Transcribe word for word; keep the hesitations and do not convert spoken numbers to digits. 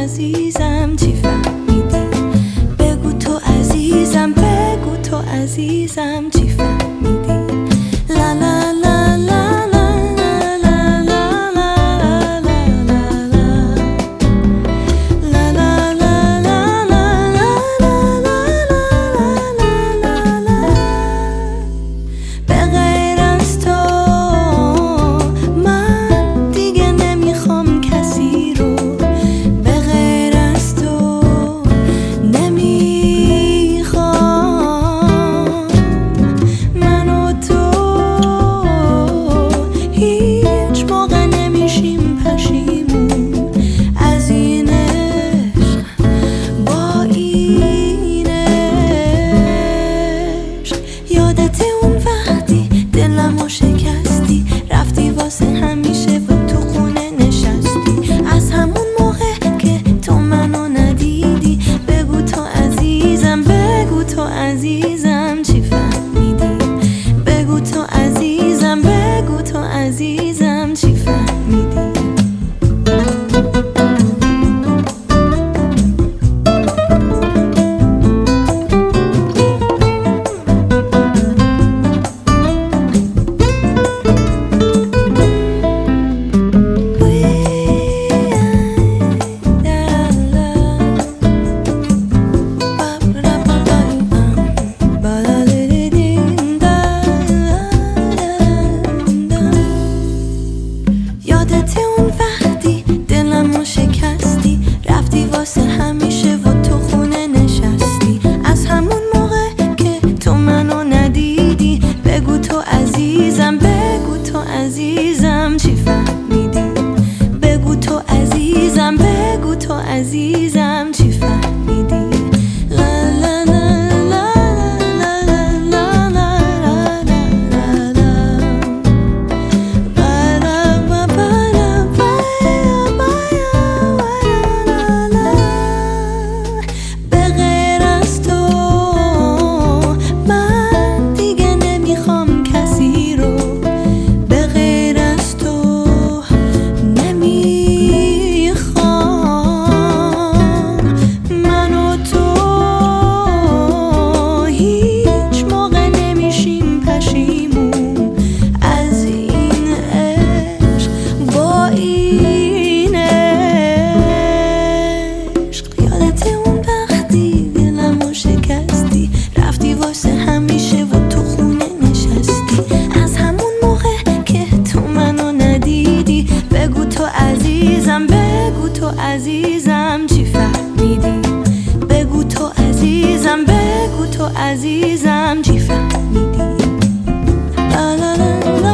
عزیزم چی فهمیدی؟ بگو تو عزیزم، بگو تو عزیزم چی فهمیدی؟ لا لا لا لا لا لا لا لا لا لا. به غیر از تو من دیگه نمیخوام کسی رو، به غیر از تو نمیخوام. من و تو هیچ موقع نمیشیم پشیمون از این عشق، با این عشق. یادت اون وقتی دلمو شکستی، رفتی واسه همیشه و تو خونه نشستی؟ از همون موقع که تو منو ندیدی، بگو تو عزیزم، بگو تو عزیزم چی فهمیدی؟ بگو تو عزیزم، بگو تو عزیزم چی فهمیدی؟ یادت اون وقتی دلمو شکستی، رفتی واسه همیشه و تو خونه نشستی؟ از همون موقع که تو منو ندیدی، بگو تو عزیزم، بگو تو عزیزم چی فهمیدی؟ بگو تو عزیزم، بگو تو عزیزم چی فهمیدی؟ لا لا لا لا لا لا لا لا لا. به غیر از تو من دیگه نمیخوام کسی رو، به غیر از تو نمیخوام. من و تو هیچ موقع نمیشیم پشیمون از این عشق، با این عشق. یادت اون وقتی دلمو شکستی، رفتی واسه همیشه و تو خونه نشستی؟ از همون موقع که تو منو ندیدی، بگو تو عزیزم، بگو تو عزیزم چی فهمیدی؟ بگو تو عزیزم، بگو تو عزیزم چی فهمیدی؟ لا لا لا لا